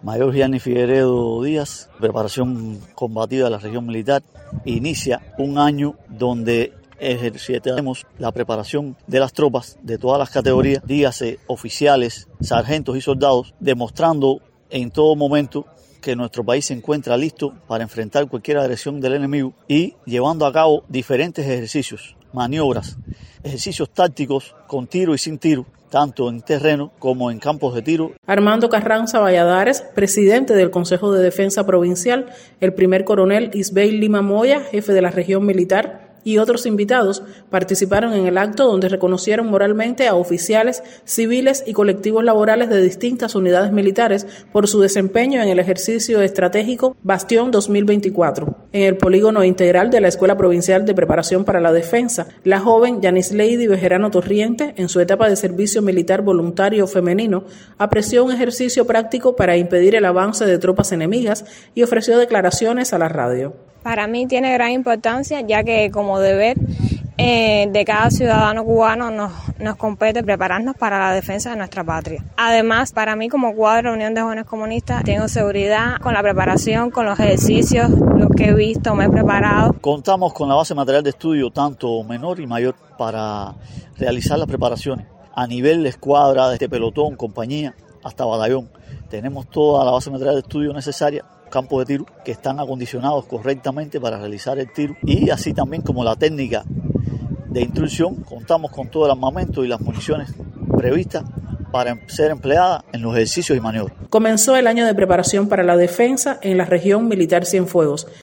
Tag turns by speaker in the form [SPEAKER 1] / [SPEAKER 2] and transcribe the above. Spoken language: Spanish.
[SPEAKER 1] Mayor Gianni Figueredo Díaz, preparación combativa de la región militar, inicia un año donde ejercitamos la preparación de las tropas de todas las categorías, dígase oficiales, sargentos y soldados, demostrando en todo momento que nuestro país se encuentra listo para enfrentar cualquier agresión del enemigo y llevando a cabo diferentes ejercicios, maniobras, ejercicios tácticos con tiro y sin tiro, tanto en terreno como en campos de tiro.
[SPEAKER 2] Armando Carranza Valladares, presidente del Consejo de Defensa Provincial, el primer coronel Isbel Lima Moya, jefe de la región militar, y otros invitados participaron en el acto donde reconocieron moralmente a oficiales, civiles y colectivos laborales de distintas unidades militares por su desempeño en el ejercicio estratégico Bastión 2024. En el polígono integral de la Escuela Provincial de Preparación para la Defensa, la joven Yanisleidy Bejerano Torriente, en su etapa de servicio militar voluntario femenino, apreció un ejercicio práctico para impedir el avance de tropas enemigas y ofreció declaraciones a la radio.
[SPEAKER 3] Para mí tiene gran importancia, ya que como deber de cada ciudadano cubano nos compete prepararnos para la defensa de nuestra patria. Además, para mí como cuadro de Unión de Jóvenes Comunistas, tengo seguridad con la preparación, con los ejercicios, lo que he visto, me he preparado.
[SPEAKER 1] Contamos con la base material de estudio, tanto menor y mayor, para realizar las preparaciones. A nivel de escuadra, desde pelotón, compañía, hasta batallón. Tenemos toda la base material de estudio necesaria, campos de tiro que están acondicionados correctamente para realizar el tiro y así también como la técnica de instrucción. Contamos con todo el armamento y las municiones previstas para ser empleadas en los ejercicios y maniobras.
[SPEAKER 2] Comenzó el año de preparación para la defensa en la región militar Cienfuegos.